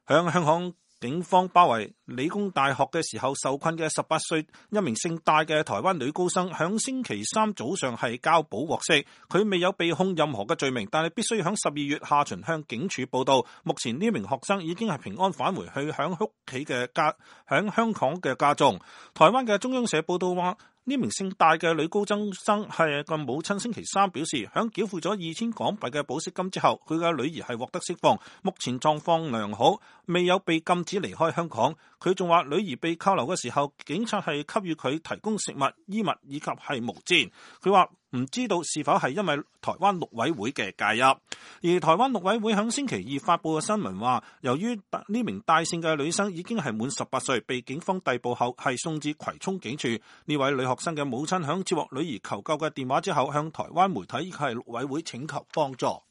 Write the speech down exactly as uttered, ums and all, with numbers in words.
響香港警方包圍理工大學嘅時候受困嘅十八歲一名姓戴嘅台灣女高生，響星期三早上係交保獲釋，佢未有被控任何嘅罪名，但係必須響十二月下旬向警署報到。目前呢名學生已經係平安返回去響屋企嘅家，響香港嘅家中。台灣嘅中央社報道話，呢名姓戴嘅女高中生係個母親星期三表示，響繳付咗二千港幣嘅保釋金之後，佢嘅女兒係獲得釋放，目前狀況良好，未有被禁止離開香港。佢仲話女兒被扣留嘅時候，警察係給予佢提供食物、衣物以及係毛氈。佢話唔知道是否係因為台灣陸委會嘅介入。而台灣陸委會響星期二發佈嘅新聞話，由於呢名戴姓嘅女生已經係滿十八歲，被警方逮捕後係送至葵涌警署。呢位女學生嘅母親響接獲女兒求救嘅電話之後，向台灣媒體以及係陸委會請求幫助。